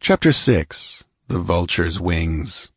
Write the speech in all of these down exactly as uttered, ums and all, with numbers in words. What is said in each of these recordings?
Chapter six. The Vulture's Wings.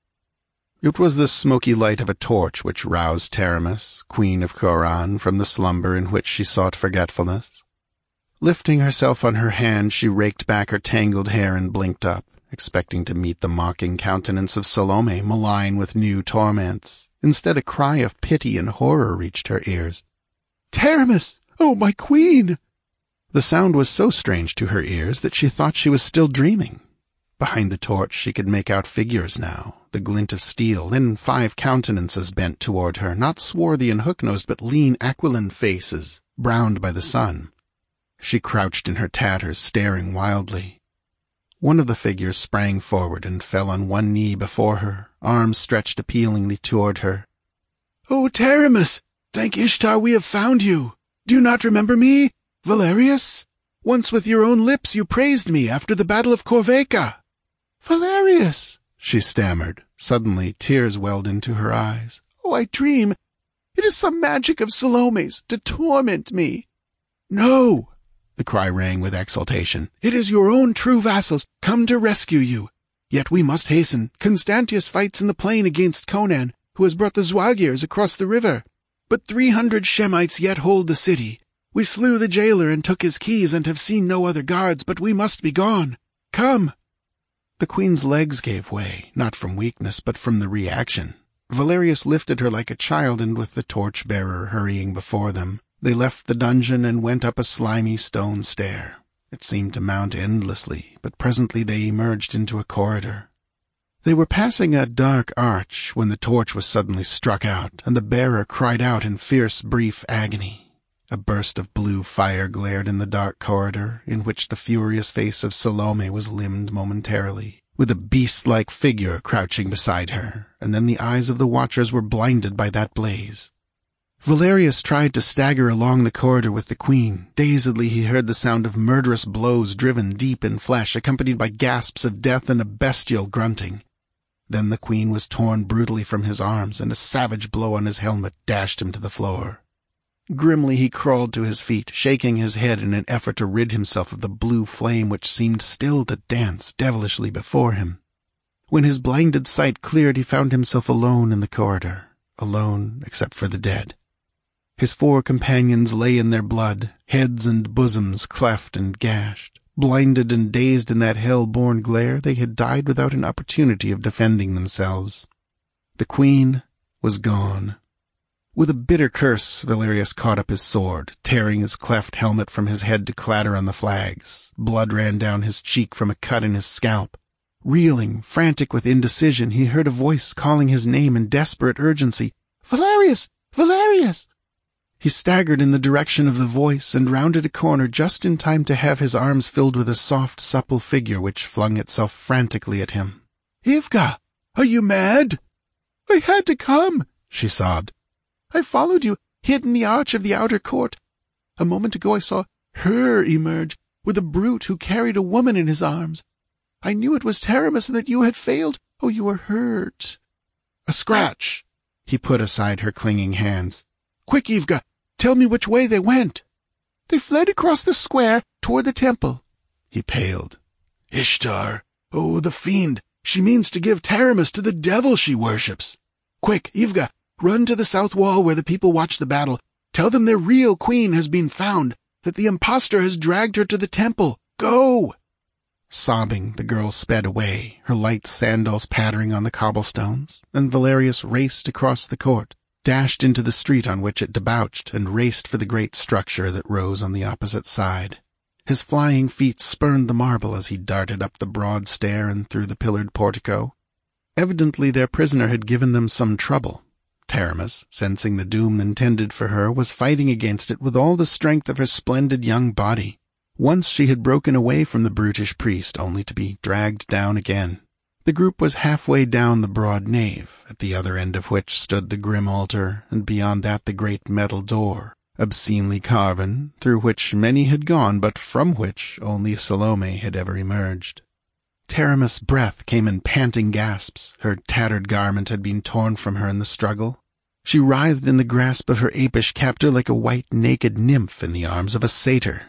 It was the smoky light of a torch which roused Taramis, Queen of Khorran, from the slumber in which she sought forgetfulness. Lifting herself on her hand, she raked back her tangled hair and blinked up, expecting to meet the mocking countenance of Salome, malign with new torments. Instead, a cry of pity and horror reached her ears. "Taramis! Oh, my queen!" The sound was so strange to her ears that she thought she was still dreaming. Behind the torch she could make out figures now, the glint of steel, then five countenances bent toward her, not swarthy and hook-nosed, but lean, aquiline faces, browned by the sun. She crouched in her tatters, staring wildly. One of the figures sprang forward and fell on one knee before her, arms stretched appealingly toward her. "Oh, Taramis! Thank Ishtar we have found you! Do you not remember me? Valerius? Once with your own lips you praised me after the Battle of Corvaca." "Valerius!" she stammered. Suddenly tears welled into her eyes. "Oh, I dream. It is some magic of Salome's to torment me." "No!" the cry rang with exultation. "It is your own true vassals come to rescue you. Yet we must hasten. Constantius fights in the plain against Conan, who has brought the Zwagirs across the river. But three hundred Shemites yet hold the city. We slew the jailer and took his keys and have seen no other guards, but we must be gone. Come!" The queen's legs gave way, not from weakness, but from the reaction. Valerius lifted her like a child, and with the torch-bearer hurrying before them, they left the dungeon and went up a slimy stone stair. It seemed to mount endlessly, but presently they emerged into a corridor. They were passing a dark arch when the torch was suddenly struck out, and the bearer cried out in fierce, brief agony. A burst of blue fire glared in the dark corridor, in which the furious face of Salome was limned momentarily, with a beast-like figure crouching beside her, and then the eyes of the watchers were blinded by that blaze. Valerius tried to stagger along the corridor with the queen. Dazedly he heard the sound of murderous blows driven deep in flesh, accompanied by gasps of death and a bestial grunting. Then the queen was torn brutally from his arms, and a savage blow on his helmet dashed him to the floor. Grimly he crawled to his feet, shaking his head in an effort to rid himself of the blue flame which seemed still to dance devilishly before him. When his blinded sight cleared, he found himself alone in the corridor, alone except for the dead. His four companions lay in their blood, heads and bosoms cleft and gashed. Blinded and dazed in that hell-born glare, they had died without an opportunity of defending themselves. The queen was gone. With a bitter curse, Valerius caught up his sword, tearing his cleft helmet from his head to clatter on the flags. Blood ran down his cheek from a cut in his scalp. Reeling, frantic with indecision, he heard a voice calling his name in desperate urgency. "Valerius! Valerius!" He staggered in the direction of the voice and rounded a corner just in time to have his arms filled with a soft, supple figure which flung itself frantically at him. "Ivga! Are you mad?" "I had to come," she sobbed. "I followed you, hid in the arch of the outer court. A moment ago I saw her emerge, with a brute who carried a woman in his arms. I knew it was Taramis and that you had failed. Oh, you were hurt." "A scratch." He put aside her clinging hands. "Quick, Ivga, tell me which way they went." "They fled across the square toward the temple." He paled. "Ishtar! Oh, the fiend! She means to give Taramis to the devil she worships. Quick, Ivga! Run to the south wall where the people watch the battle. Tell them their real queen has been found, that the impostor has dragged her to the temple. Go!" Sobbing, the girl sped away, her light sandals pattering on the cobblestones, and Valerius raced across the court, dashed into the street on which it debouched, and raced for the great structure that rose on the opposite side. His flying feet spurned the marble as he darted up the broad stair and through the pillared portico. Evidently their prisoner had given them some trouble. Taramis, sensing the doom intended for her, was fighting against it with all the strength of her splendid young body. Once she had broken away from the brutish priest, only to be dragged down again. The group was halfway down the broad nave, at the other end of which stood the grim altar, and beyond that the great metal door, obscenely carven, through which many had gone, but from which only Salome had ever emerged. Taramis' breath came in panting gasps. Her tattered garment had been torn from her in the struggle. She writhed in the grasp of her apish captor like a white, naked nymph in the arms of a satyr.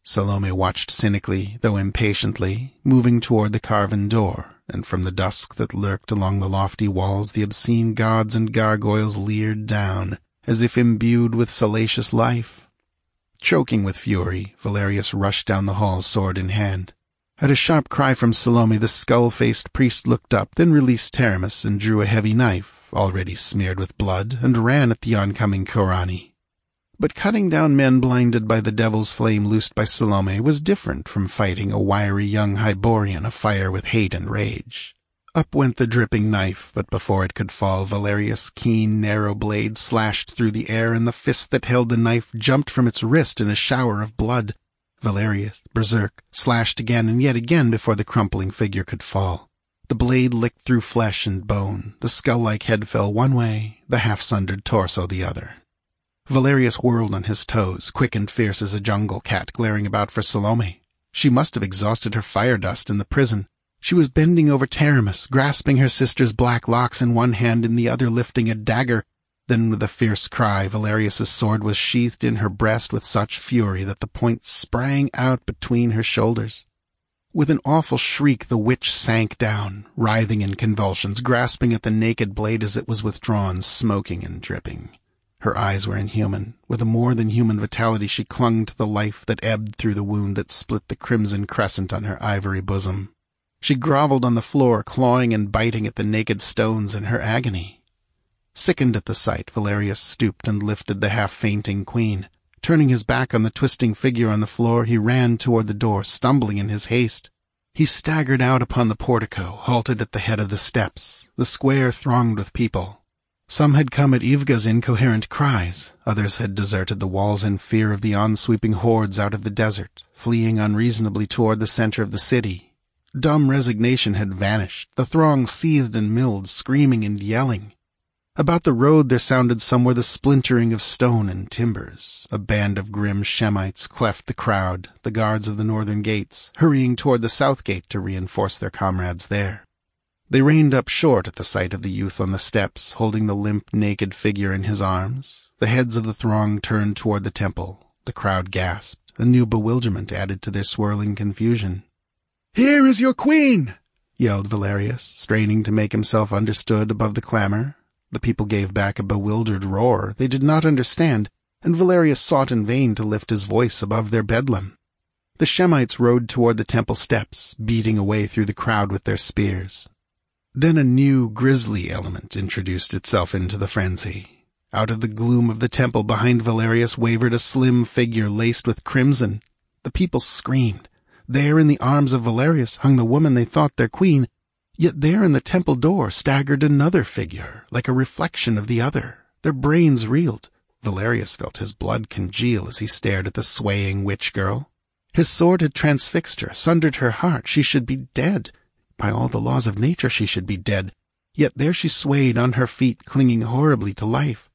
Salome watched cynically, though impatiently, moving toward the carven door, and from the dusk that lurked along the lofty walls the obscene gods and gargoyles leered down, as if imbued with salacious life. Choking with fury, Valerius rushed down the hall, sword in hand. At a sharp cry from Salome, the skull-faced priest looked up, then released Taramis and drew a heavy knife, already smeared with blood, and ran at the oncoming Korani. But cutting down men blinded by the devil's flame loosed by Salome was different from fighting a wiry young Hyborian afire with hate and rage. Up went the dripping knife, but before it could fall, Valerius' keen, narrow blade slashed through the air, and the fist that held the knife jumped from its wrist in a shower of blood. Valerius, berserk, slashed again and yet again before the crumpling figure could fall. The blade licked through flesh and bone. The skull-like head fell one way, the half-sundered torso the other. Valerius whirled on his toes, quick and fierce as a jungle cat, glaring about for Salome. She must have exhausted her fire dust in the prison. She was bending over Taramis, grasping her sister's black locks in one hand, in the other lifting a dagger. Then, with a fierce cry, Valerius's sword was sheathed in her breast with such fury that the point sprang out between her shoulders. With an awful shriek, the witch sank down, writhing in convulsions, grasping at the naked blade as it was withdrawn, smoking and dripping. Her eyes were inhuman. With a more than human vitality she clung to the life that ebbed through the wound that split the crimson crescent on her ivory bosom. She groveled on the floor, clawing and biting at the naked stones in her agony. Sickened at the sight, Valerius stooped and lifted the half-fainting queen. Turning his back on the twisting figure on the floor, he ran toward the door, stumbling in his haste. He staggered out upon the portico, halted at the head of the steps. The square thronged with people. Some had come at Ivga's incoherent cries. Others had deserted the walls in fear of the on-sweeping hordes out of the desert, fleeing unreasonably toward the center of the city. Dumb resignation had vanished. The throng seethed and milled, screaming and yelling. About the road there sounded somewhere the splintering of stone and timbers. A band of grim Shemites cleft the crowd, the guards of the northern gates, hurrying toward the south gate to reinforce their comrades there. They reined up short at the sight of the youth on the steps, holding the limp, naked figure in his arms. The heads of the throng turned toward the temple. The crowd gasped. A new bewilderment added to their swirling confusion. "Here is your queen!" yelled Valerius, straining to make himself understood above the clamor. The people gave back a bewildered roar. They did not understand, and Valerius sought in vain to lift his voice above their bedlam. The Shemites rode toward the temple steps, beating away through the crowd with their spears. Then a new, grisly element introduced itself into the frenzy. Out of the gloom of the temple behind Valerius wavered a slim figure laced with crimson. The people screamed. There in the arms of Valerius hung the woman they thought their queen, yet there in the temple door staggered another figure, like a reflection of the other. Their brains reeled. Valerius felt his blood congeal as he stared at the swaying witch-girl. His sword had transfixed her, sundered her heart. She should be dead. By all the laws of nature she should be dead. Yet there she swayed on her feet, clinging horribly to life.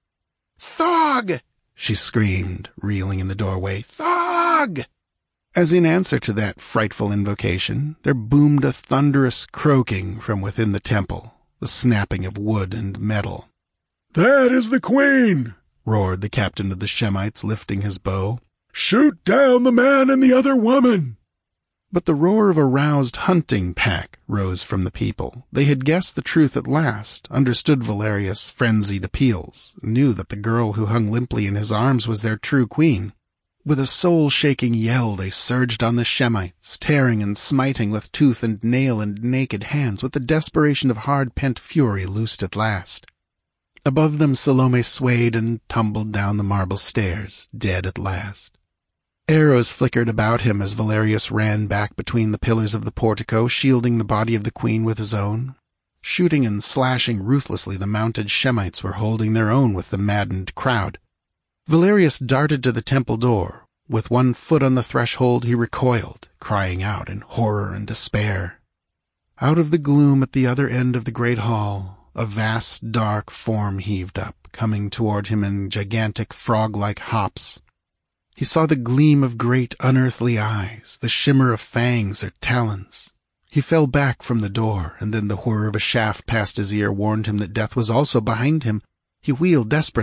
"Thog!" she screamed, reeling in the doorway. "Thog!" As in answer to that frightful invocation, there boomed a thunderous croaking from within the temple, the snapping of wood and metal. "That is the queen!" roared the captain of the Shemites, lifting his bow. "Shoot down the man and the other woman!" But the roar of a roused hunting pack rose from the people. They had guessed the truth at last, understood Valerius' frenzied appeals, knew that the girl who hung limply in his arms was their true queen. With a soul-shaking yell they surged on the Shemites, tearing and smiting with tooth and nail and naked hands, with the desperation of hard-pent fury loosed at last. Above them Salome swayed and tumbled down the marble stairs, dead at last. Arrows flickered about him as Valerius ran back between the pillars of the portico, shielding the body of the queen with his own. Shooting and slashing ruthlessly, the mounted Shemites were holding their own with the maddened crowd. Valerius darted to the temple door. With one foot on the threshold he recoiled, crying out in horror and despair. Out of the gloom at the other end of the great hall, a vast dark form heaved up, coming toward him in gigantic frog-like hops. He saw the gleam of great unearthly eyes, the shimmer of fangs or talons. He fell back from the door, and then the whir of a shaft past his ear warned him that death was also behind him. He wheeled desperately.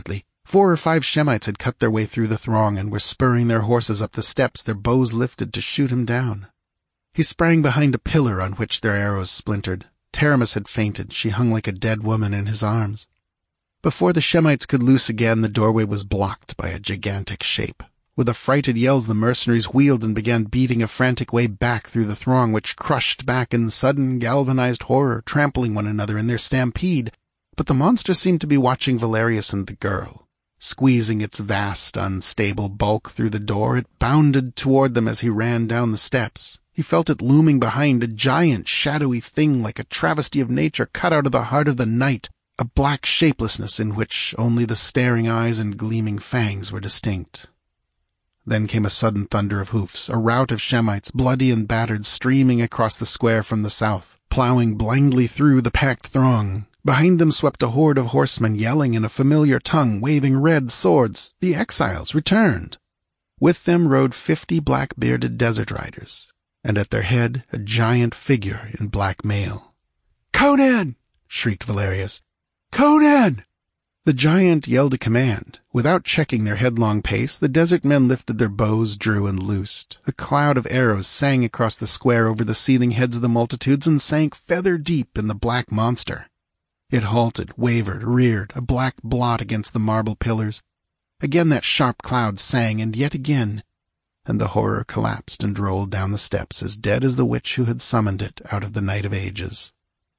Four or five Shemites had cut their way through the throng and were spurring their horses up the steps, their bows lifted to shoot him down. He sprang behind a pillar on which their arrows splintered. Taramis had fainted. She hung like a dead woman in his arms. Before the Shemites could loose again, the doorway was blocked by a gigantic shape. With affrighted yells, the mercenaries wheeled and began beating a frantic way back through the throng, which crushed back in sudden, galvanized horror, trampling one another in their stampede. But the monster seemed to be watching Valerius and the girl. Squeezing its vast, unstable bulk through the door, it bounded toward them as he ran down the steps. He felt it looming behind, a giant, shadowy thing like a travesty of nature cut out of the heart of the night, a black shapelessness in which only the staring eyes and gleaming fangs were distinct. Then came a sudden thunder of hoofs, a rout of Shemites, bloody and battered, streaming across the square from the south, plowing blindly through the packed throng. Behind them swept a horde of horsemen, yelling in a familiar tongue, waving red swords. The exiles returned. With them rode fifty black-bearded desert riders, and at their head a giant figure in black mail. "Conan!" shrieked Valerius. "Conan!" The giant yelled a command. Without checking their headlong pace, the desert men lifted their bows, drew, and loosed. A cloud of arrows sang across the square over the seething heads of the multitudes and sank feather-deep in the black monster. It halted, wavered, reared, a black blot against the marble pillars. Again that sharp cloud sang, and yet again, and the horror collapsed and rolled down the steps, as dead as the witch who had summoned it out of the night of ages.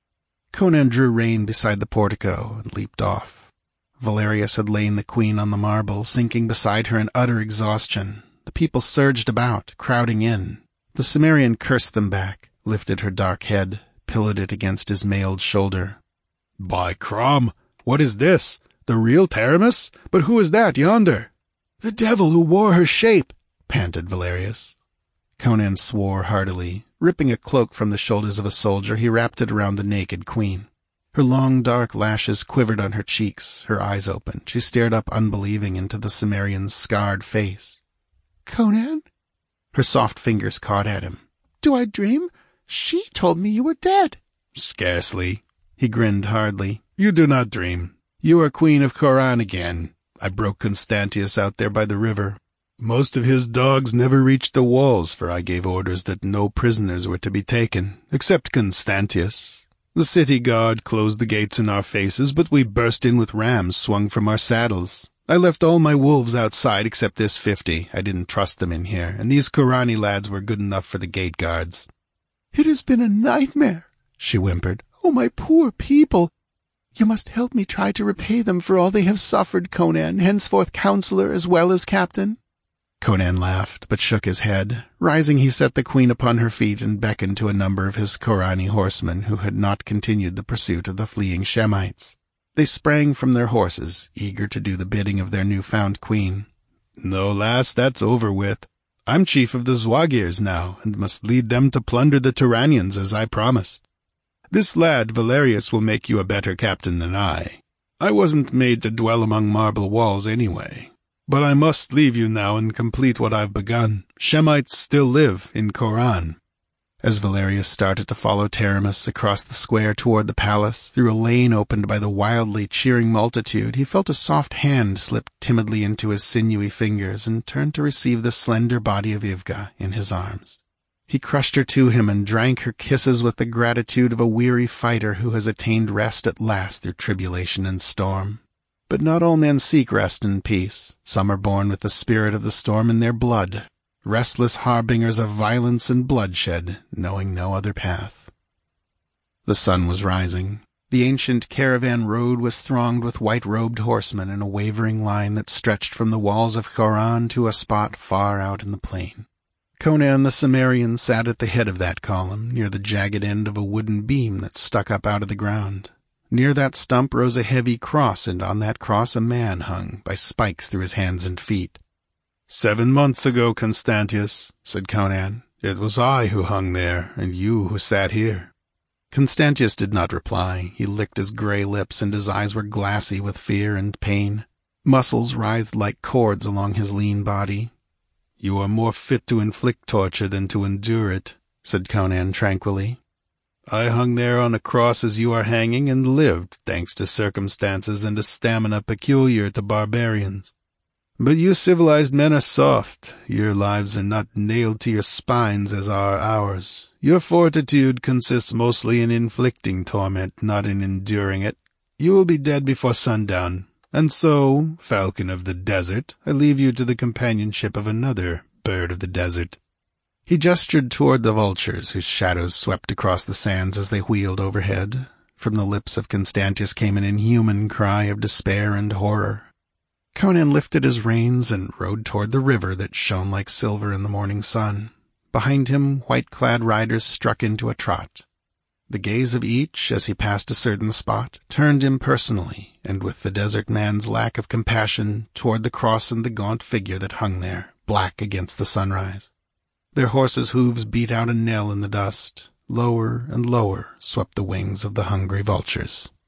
Conan drew rein beside the portico and leaped off. Valerius had lain the queen on the marble, sinking beside her in utter exhaustion. The people surged about, crowding in. The Cimmerian cursed them back, lifted her dark head, pillowed it against his mailed shoulder. "By Crom, what is this? The real Taramis? But who is that yonder?" "The devil who wore her shape," panted Valerius. Conan swore heartily. Ripping a cloak from the shoulders of a soldier, he wrapped it around the naked queen. Her long dark lashes quivered on her cheeks, her eyes opened. She stared up unbelieving into the Cimmerian's scarred face. "Conan?" Her soft fingers caught at him. "Do I dream? She told me you were dead." "Scarcely." He grinned hardly. "You do not dream. You are queen of Khorran again. I broke Constantius out there by the river. Most of his dogs never reached the walls, for I gave orders that no prisoners were to be taken, except Constantius. The city guard closed the gates in our faces, but we burst in with rams swung from our saddles. I left all my wolves outside except this fifty. I didn't trust them in here, and these Khorrani lads were good enough for the gate guards." "It has been a nightmare," she whimpered. "Oh, my poor people! You must help me try to repay them for all they have suffered, Conan, henceforth counselor as well as captain." Conan laughed, but shook his head. Rising, he set the queen upon her feet and beckoned to a number of his Khorrani horsemen who had not continued the pursuit of the fleeing Shemites. They sprang from their horses, eager to do the bidding of their new-found queen. "No, lass, that's over with. I'm chief of the Zwagirs now, and must lead them to plunder the Turanians as I promised. This lad, Valerius, will make you a better captain than I. I wasn't made to dwell among marble walls anyway. But I must leave you now and complete what I've begun. Shemites still live in Khorran." As Valerius started to follow Taramis across the square toward the palace, through a lane opened by the wildly cheering multitude, he felt a soft hand slip timidly into his sinewy fingers and turned to receive the slender body of Ivga in his arms. He crushed her to him and drank her kisses with the gratitude of a weary fighter who has attained rest at last through tribulation and storm. But not all men seek rest and peace. Some are born with the spirit of the storm in their blood, restless harbingers of violence and bloodshed, knowing no other path. The sun was rising. The ancient caravan road was thronged with white-robed horsemen in a wavering line that stretched from the walls of Khorran to a spot far out in the plain. Conan the Cimmerian sat at the head of that column, near the jagged end of a wooden beam that stuck up out of the ground. Near that stump rose a heavy cross, and on that cross a man hung, by spikes through his hands and feet. "Seven months ago, Constantius," said Conan, "it was I who hung there, and you who sat here." Constantius did not reply. He licked his gray lips, and his eyes were glassy with fear and pain. Muscles writhed like cords along his lean body. "You are more fit to inflict torture than to endure it," said Conan tranquilly. I hung there on a cross as you are hanging, and lived, thanks to circumstances and a stamina peculiar to barbarians. But you civilized men are soft. Your lives are not nailed to your spines as are ours. Your fortitude consists mostly in inflicting torment, not in enduring it. You will be dead before sundown. And so, falcon of the desert, I leave you to the companionship of another bird of the desert." He gestured toward the vultures, whose shadows swept across the sands as they wheeled overhead. From the lips of Constantius came an inhuman cry of despair and horror. Conan lifted his reins and rode toward the river that shone like silver in the morning sun. Behind him, white-clad riders struck into a trot. The gaze of each, as he passed a certain spot, turned impersonally, and with the desert man's lack of compassion, toward the cross and the gaunt figure that hung there, black against the sunrise. Their horses' hooves beat out a knell in the dust. Lower and lower swept the wings of the hungry vultures.